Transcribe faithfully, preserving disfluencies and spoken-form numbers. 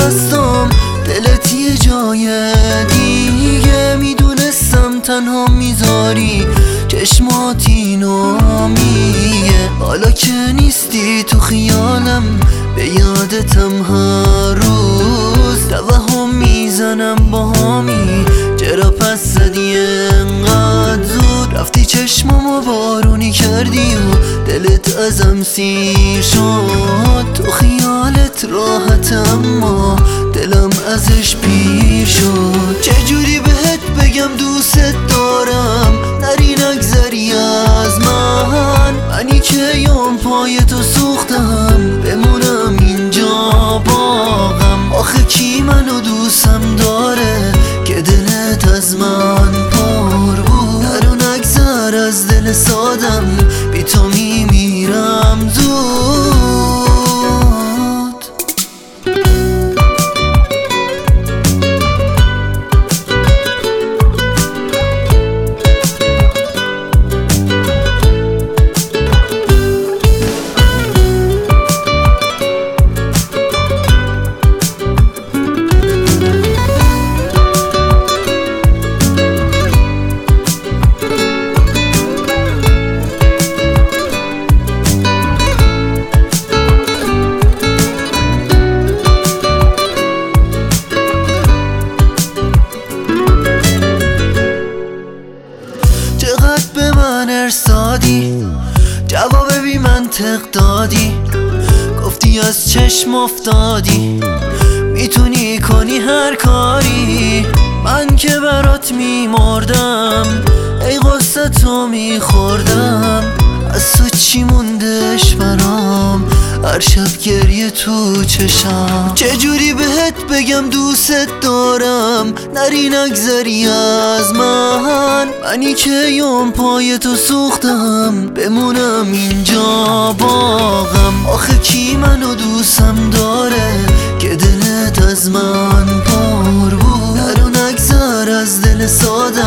دستم دلت یه جای دیگه، میدونستم تنها میذاری چشمات اینو میگه. حالا که نیستی تو خیالم به یادتم هر روز، توهم میزنم با همی چرا پس زدی انقدر زود. رفتی چشمامو بارونی کردی و دلت ازم سیر شد. تو خیالت راحت اما دلم ازش پیر شد. چجوری بهت بگم دوست دارم نری نگذری از من، منی که یوم پای تو سوختم بمونم اینجا باغم. آخه کی منو دوستم داره که دلت از من پر بود؟ نرو نگذر از دل سادم بی تو میمیرم زود. چقدر به من ارسادی، جواب بی منطق دادی، گفتی از چشم افتادی میتونی کنی هر کاری. من که برات میمردم ای قصه تو میخوردم، از تو چی موندش برام هر شب گریه تو چشم. چجوری بهت بگم دوست دارم نری نگذری از من، منی که یوم پای تو سوختم بمونم اینجا باغم. آخه کی منو دوستم داره که دلت از من پر بود؟ نرو نگذر از دل ساده